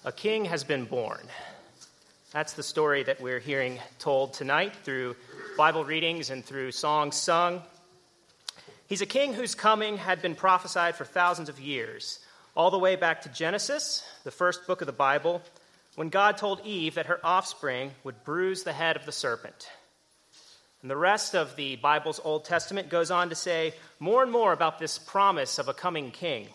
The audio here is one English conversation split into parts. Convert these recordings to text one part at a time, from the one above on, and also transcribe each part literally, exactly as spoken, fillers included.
A king has been born. That's the story that we're hearing told tonight through Bible readings and through songs sung. He's a king whose coming had been prophesied for thousands of years, all the way back to Genesis, the first book of the Bible, when God told Eve that her offspring would bruise the head of the serpent. And the rest of the Bible's Old Testament goes on to say more and more about this promise of a coming king.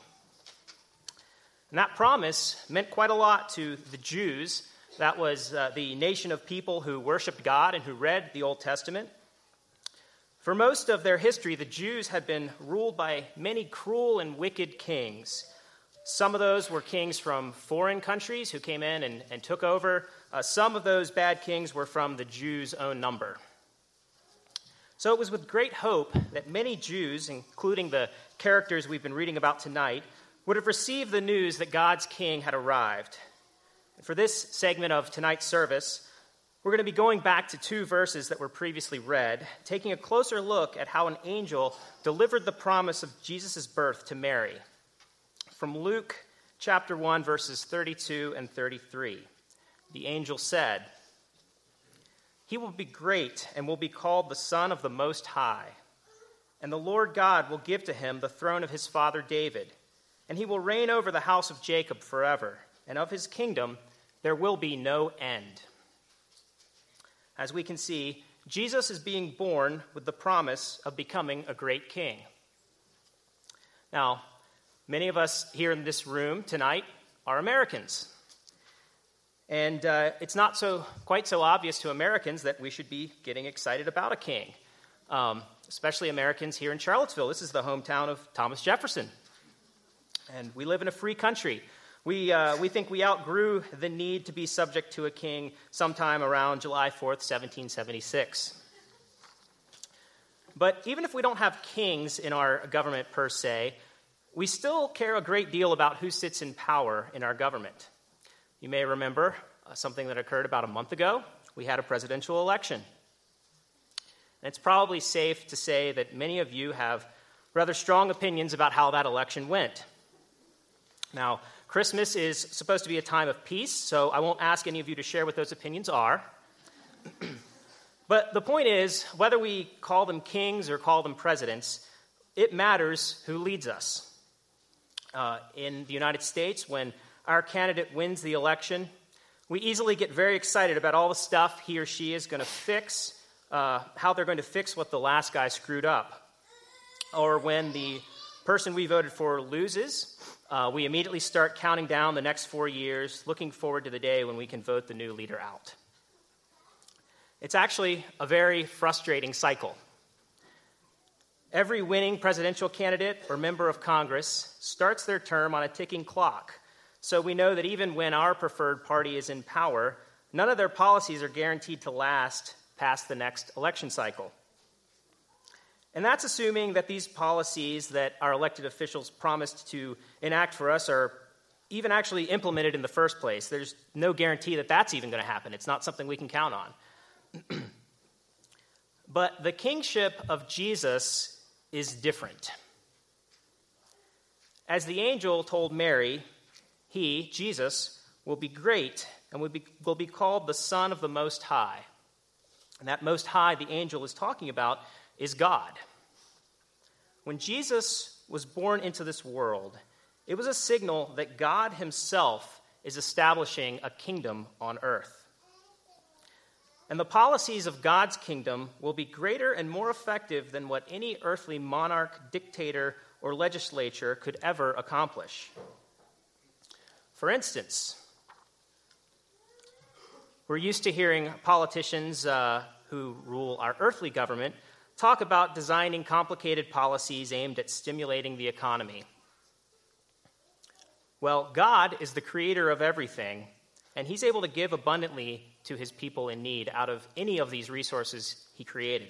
And that promise meant quite a lot to the Jews. That was uh, the nation of people who worshiped God and who read the Old Testament. For most of their history, the Jews had been ruled by many cruel and wicked kings. Some of those were kings from foreign countries who came in and, and took over. Uh, some of those bad kings were from the Jews' own number. So it was with great hope that many Jews, including the characters we've been reading about tonight, would have received the news that God's king had arrived. And for this segment of tonight's service, we're going to be going back to two verses that were previously read, taking a closer look at how an angel delivered the promise of Jesus' birth to Mary. From Luke chapter one, verses thirty-two and thirty-three, the angel said, "He will be great and will be called the Son of the Most High. And the Lord God will give to him the throne of his father David. And he will reign over the house of Jacob forever, and of his kingdom there will be no end." As we can see, Jesus is being born with the promise of becoming a great king. Now, many of us here in this room tonight are Americans. And uh, it's not so quite so obvious to Americans that we should be getting excited about a king, um, especially Americans here in Charlottesville. This is the hometown of Thomas Jefferson. And we live in a free country. We uh, we think we outgrew the need to be subject to a king sometime around July fourth, seventeen seventy-six. But even if we don't have kings in our government per se, we still care a great deal about who sits in power in our government. You may remember uh, something that occurred about a month ago. We had a presidential election. And it's probably safe to say that many of you have rather strong opinions about how that election went. Now, Christmas is supposed to be a time of peace, so I won't ask any of you to share what those opinions are. But the point is, whether we call them kings or call them presidents, it matters who leads us. Uh, in the United States, when our candidate wins the election, we easily get very excited about all the stuff he or she is going to fix, uh, how they're going to fix what the last guy screwed up. Or when the person we voted for loses, uh, we immediately start counting down the next four years, looking forward to the day when we can vote the new leader out. It's actually a very frustrating cycle. Every winning presidential candidate or member of Congress starts their term on a ticking clock. So we know that even when our preferred party is in power, none of their policies are guaranteed to last past the next election cycle. And that's assuming that these policies that our elected officials promised to enact for us are even actually implemented in the first place. There's no guarantee that that's even going to happen. It's not something we can count on. But the kingship of Jesus is different. As the angel told Mary, he, Jesus, will be great and will be, will be called the Son of the Most High. And that Most High the angel is talking about is God. When Jesus was born into this world, it was a signal that God himself is establishing a kingdom on earth. And the policies of God's kingdom will be greater and more effective than what any earthly monarch, dictator, or legislature could ever accomplish. For instance, we're used to hearing politicians uh, who rule our earthly government talk about designing complicated policies aimed at stimulating the economy. Well, God is the creator of everything, and he's able to give abundantly to his people in need out of any of these resources he created.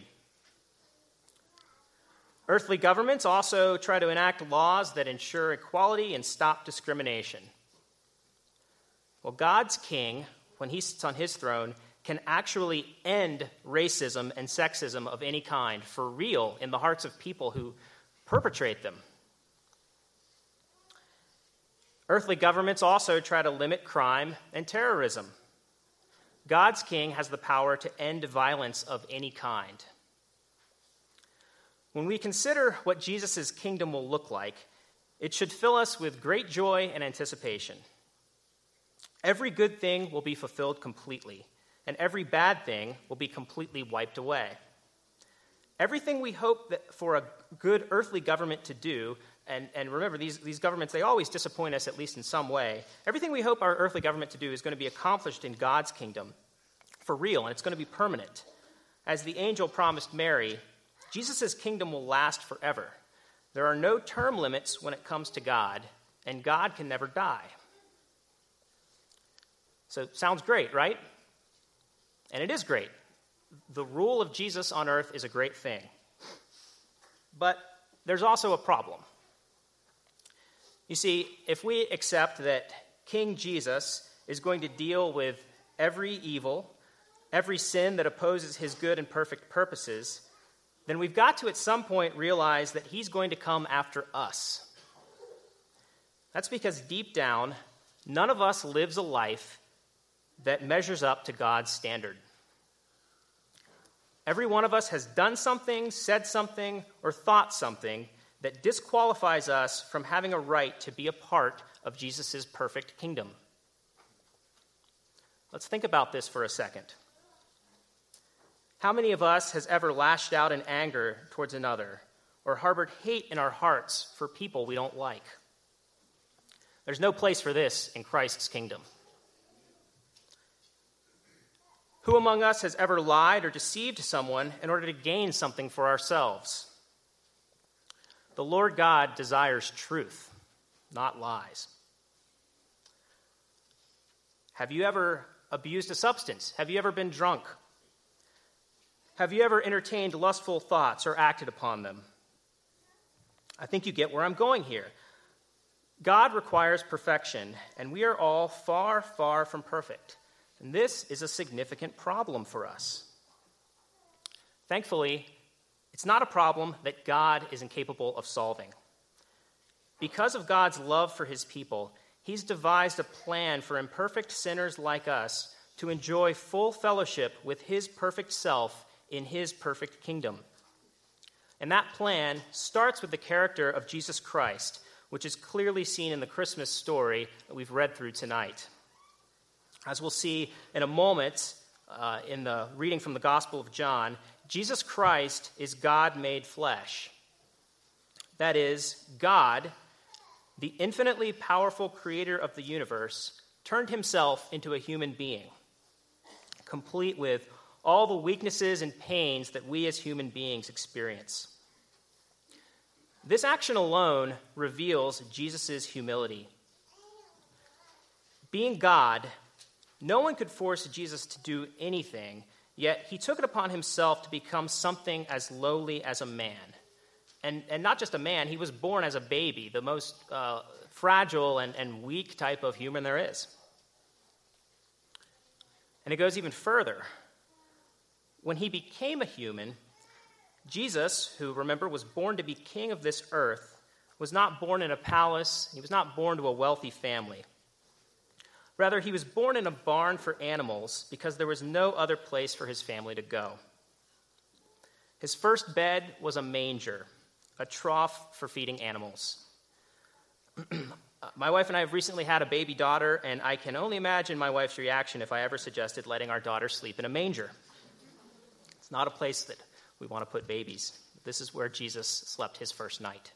Earthly governments also try to enact laws that ensure equality and stop discrimination. Well, God's king, when he sits on his throne, can actually end racism and sexism of any kind for real in the hearts of people who perpetrate them. Earthly governments also try to limit crime and terrorism. God's king has the power to end violence of any kind. When we consider what Jesus' kingdom will look like, it should fill us with great joy and anticipation. Every good thing will be fulfilled completely, and every bad thing will be completely wiped away. Everything we hope that for a good earthly government to do, and, and remember, these, these governments, they always disappoint us, at least in some way. Everything we hope our earthly government to do is going to be accomplished in God's kingdom for real, and it's going to be permanent. As the angel promised Mary, Jesus' kingdom will last forever. There are no term limits when it comes to God, and God can never die. So, sounds great, right? And it is great. The rule of Jesus on earth is a great thing. But there's also a problem. You see, if we accept that King Jesus is going to deal with every evil, every sin that opposes his good and perfect purposes, then we've got to at some point realize that he's going to come after us. That's because deep down, none of us lives a life that measures up to God's standard. Every one of us has done something, said something, or thought something that disqualifies us from having a right to be a part of Jesus' perfect kingdom. Let's think about this for a second. How many of us has ever lashed out in anger towards another or harbored hate in our hearts for people we don't like? There's no place for this in Christ's kingdom. Who among us has ever lied or deceived someone in order to gain something for ourselves? The Lord God desires truth, not lies. Have you ever abused a substance? Have you ever been drunk? Have you ever entertained lustful thoughts or acted upon them? I think you get where I'm going here. God requires perfection, and we are all far, far from perfect. And this is a significant problem for us. Thankfully, it's not a problem that God is incapable of solving. Because of God's love for his people, he's devised a plan for imperfect sinners like us to enjoy full fellowship with his perfect self in his perfect kingdom. And that plan starts with the character of Jesus Christ, which is clearly seen in the Christmas story that we've read through tonight. As we'll see in a moment uh, in the reading from the Gospel of John, Jesus Christ is God made flesh. That is, God, the infinitely powerful creator of the universe, turned himself into a human being, complete with all the weaknesses and pains that we as human beings experience. This action alone reveals Jesus' humility. Being God, no one could force Jesus to do anything, yet he took it upon himself to become something as lowly as a man. And, and not just a man, he was born as a baby, the most uh, fragile and, and weak type of human there is. And it goes even further. When he became a human, Jesus, who, remember, was born to be king of this earth, was not born in a palace. He was not born to a wealthy family. Rather, he was born in a barn for animals because there was no other place for his family to go. His first bed was a manger, a trough for feeding animals. My wife and I have recently had a baby daughter, and I can only imagine my wife's reaction if I ever suggested letting our daughter sleep in a manger. It's not a place that we want to put babies. This is where Jesus slept his first night.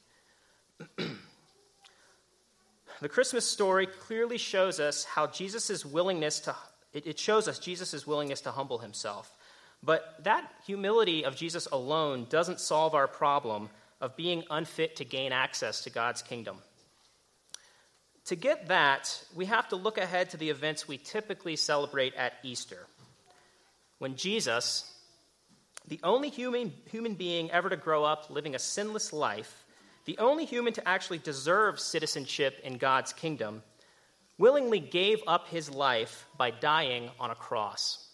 The Christmas story clearly shows us how Jesus' willingness to, it, it shows us Jesus' willingness to humble himself. But that humility of Jesus alone doesn't solve our problem of being unfit to gain access to God's kingdom. To get that, we have to look ahead to the events we typically celebrate at Easter, when Jesus, the only human, human being ever to grow up living a sinless life, the only human to actually deserve citizenship in God's kingdom, willingly gave up his life by dying on a cross.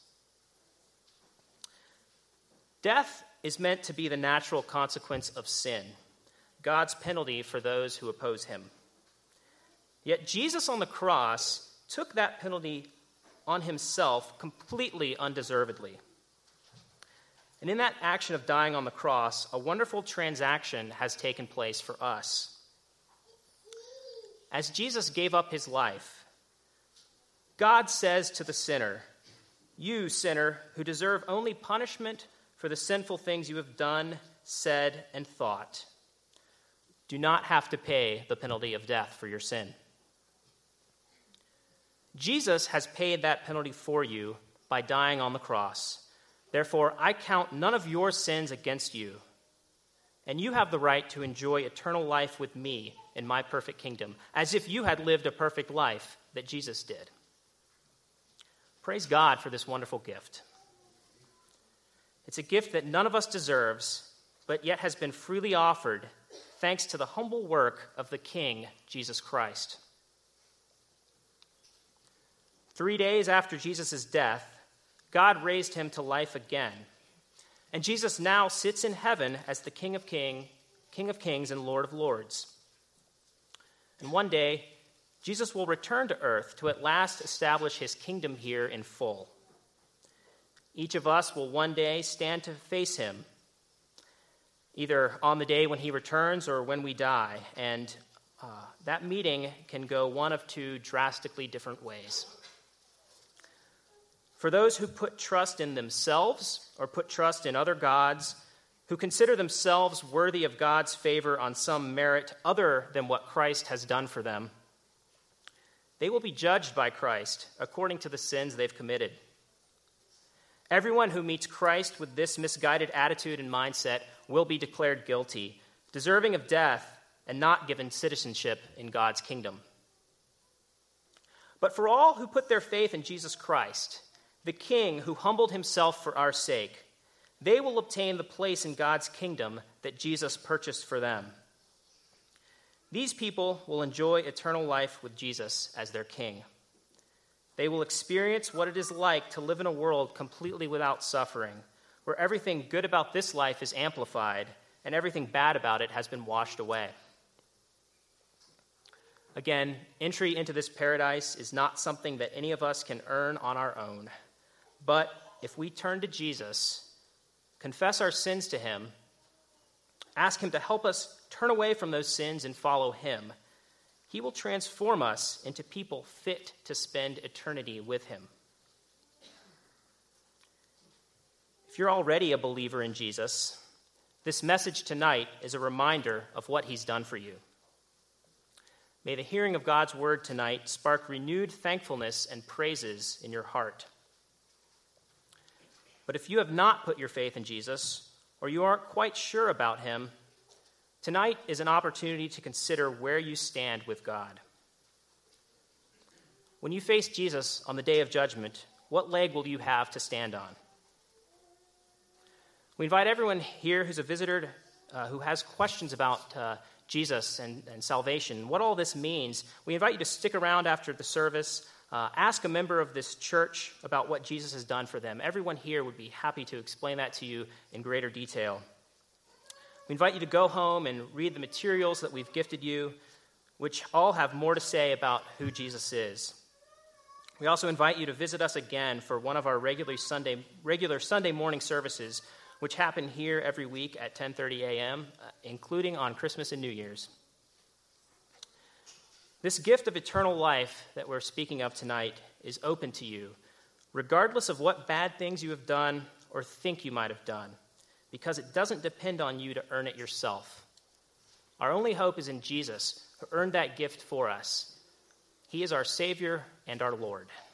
Death is meant to be the natural consequence of sin, God's penalty for those who oppose him. Yet Jesus on the cross took that penalty on himself completely undeservedly. And in that action of dying on the cross, a wonderful transaction has taken place for us. As Jesus gave up his life, God says to the sinner, "You, sinner, who deserve only punishment for the sinful things you have done, said, and thought, do not have to pay the penalty of death for your sin. Jesus has paid that penalty for you by dying on the cross. Therefore, I count none of your sins against you, and you have the right to enjoy eternal life with me in my perfect kingdom, as if you had lived a perfect life that Jesus did." Praise God for this wonderful gift. It's a gift that none of us deserves, but yet has been freely offered thanks to the humble work of the King, Jesus Christ. Three days after Jesus' death, God raised him to life again. And Jesus now sits in heaven as the King of King, King of Kings and Lord of Lords. And one day, Jesus will return to earth to at last establish his kingdom here in full. Each of us will one day stand to face him, either on the day when he returns or when we die. And uh, that meeting can go one of two drastically different ways. For those who put trust in themselves or put trust in other gods, who consider themselves worthy of God's favor on some merit other than what Christ has done for them, they will be judged by Christ according to the sins they've committed. Everyone who meets Christ with this misguided attitude and mindset will be declared guilty, deserving of death, and not given citizenship in God's kingdom. But for all who put their faith in Jesus Christ, the King who humbled himself for our sake, they will obtain the place in God's kingdom that Jesus purchased for them. These people will enjoy eternal life with Jesus as their King. They will experience what it is like to live in a world completely without suffering, where everything good about this life is amplified and everything bad about it has been washed away. Again, entry into this paradise is not something that any of us can earn on our own. But if we turn to Jesus, confess our sins to him, ask him to help us turn away from those sins and follow him, he will transform us into people fit to spend eternity with him. If you're already a believer in Jesus, this message tonight is a reminder of what he's done for you. May the hearing of God's word tonight spark renewed thankfulness and praises in your heart. But if you have not put your faith in Jesus, or you aren't quite sure about him, tonight is an opportunity to consider where you stand with God. When you face Jesus on the day of judgment, what leg will you have to stand on? We invite everyone here who's a visitor, uh, who has questions about uh, Jesus and, and salvation, what all this means. We invite you to stick around after the service. Uh, ask a member of this church about what Jesus has done for them. Everyone here would be happy to explain that to you in greater detail. We invite you to go home and read the materials that we've gifted you, which all have more to say about who Jesus is. We also invite you to visit us again for one of our regular Sunday, regular Sunday morning services, which happen here every week at ten thirty a.m., uh, including on Christmas and New Year's. This gift of eternal life that we're speaking of tonight is open to you, regardless of what bad things you have done or think you might have done, because it doesn't depend on you to earn it yourself. Our only hope is in Jesus, who earned that gift for us. He is our Savior and our Lord.